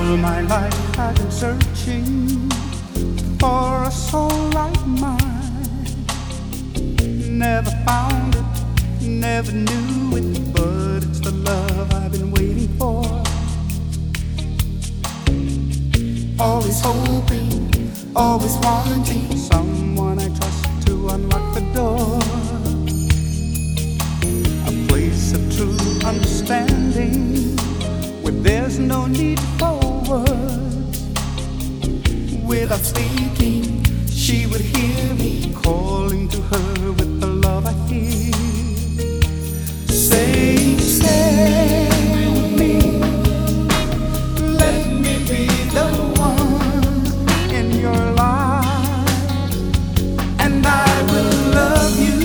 my life I've been searching for a soul like mine. Never found it, never knew it, but it's the love I've been waiting for. Always hoping, always wanting someone I trust to unlock the door. A place of true understanding where there's no need for words. Without speaking, she would hear me calling to her with the love I feel. Say, stay with me, let me be the one in your life, and I will love you.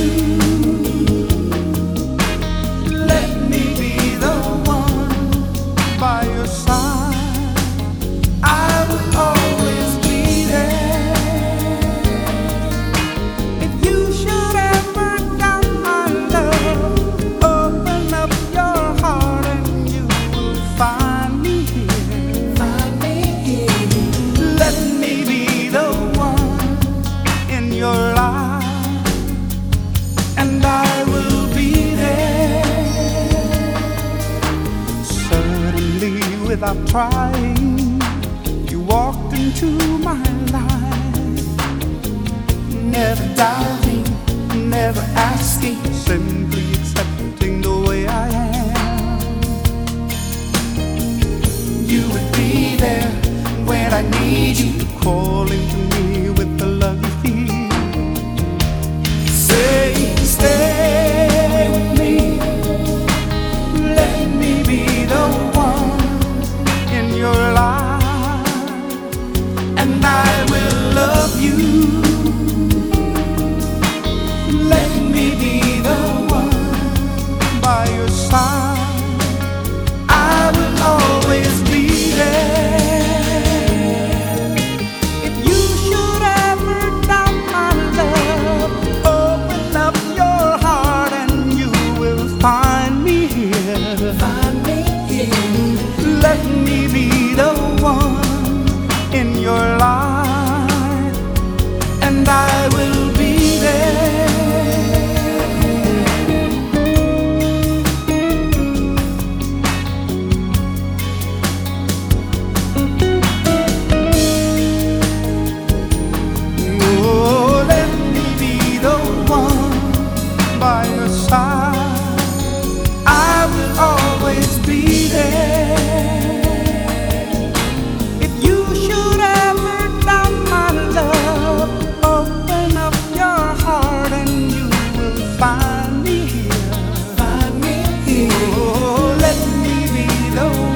Let me be the one by your side. I will always be there. If you should ever doubt my love, open up your heart and you will find me here. Find me here. Let me be the one in your life, and I will be there. Suddenly, without trying, you walked into my life. Never doubting, never asking, simply accepting the way I am. You would be there when I need you, calling to me with the love you feel. Say, stay with me, let me be the one in your life, and I will love you. Let me be the one by your side. I will always be there. If you should ever doubt my love, open up your heart and you will find me here. Find me here. Let me be the one in your life, and I will be there. Oh, let me be the one by your side. I will always be there. If you should ever doubt my love, open up your heart and you will find me here. Find me here. Oh, let me be the one